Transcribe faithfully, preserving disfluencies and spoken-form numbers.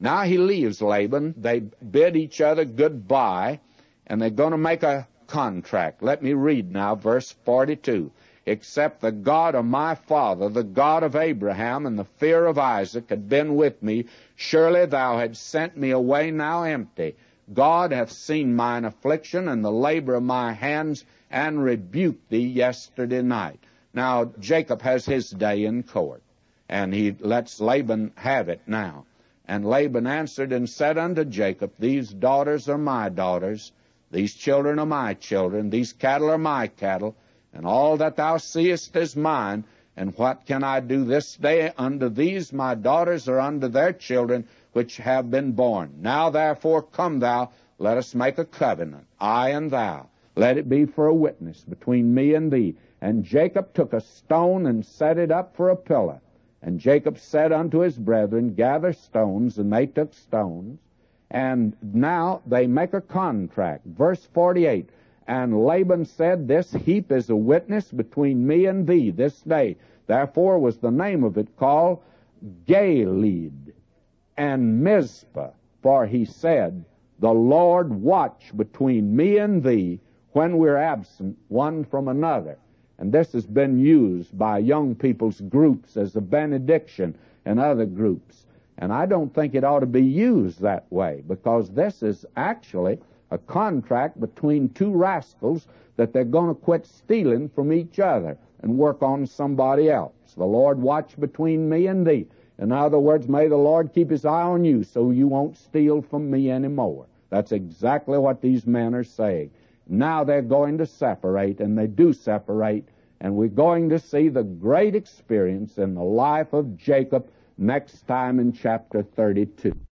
Now he leaves Laban. They bid each other goodbye, and they're going to make a contract. Let me read now verse forty-two. Except the God of my father, the God of Abraham, and the fear of Isaac had been with me, surely thou hadst sent me away now empty. God hath seen mine affliction and the labor of my hands, and rebuked thee yesterday night. Now Jacob has his day in court, and he lets Laban have it now. And Laban answered and said unto Jacob, These daughters are my daughters, these children are my children, these cattle are my cattle, and all that thou seest is mine. And what can I do this day unto these my daughters, or unto their children which have been born? Now therefore come thou, let us make a covenant, I and thou. Let it be for a witness between me and thee. And Jacob took a stone and set it up for a pillar. And Jacob said unto his brethren, Gather stones, and they took stones. And now they make a contract. Verse forty-eight. And Laban said, This heap is a witness between me and thee this day. Therefore was the name of it called Galeed and Mizpah. For he said, The Lord watch between me and thee when we're absent one from another. And this has been used by young people's groups as a benediction and other groups. And I don't think it ought to be used that way, because this is actually a contract between two rascals that they're going to quit stealing from each other and work on somebody else. The Lord watch between me and thee. In other words, may the Lord keep his eye on you so you won't steal from me anymore. That's exactly what these men are saying. Now they're going to separate, and they do separate, and we're going to see the great experience in the life of Jacob next time in chapter thirty-two.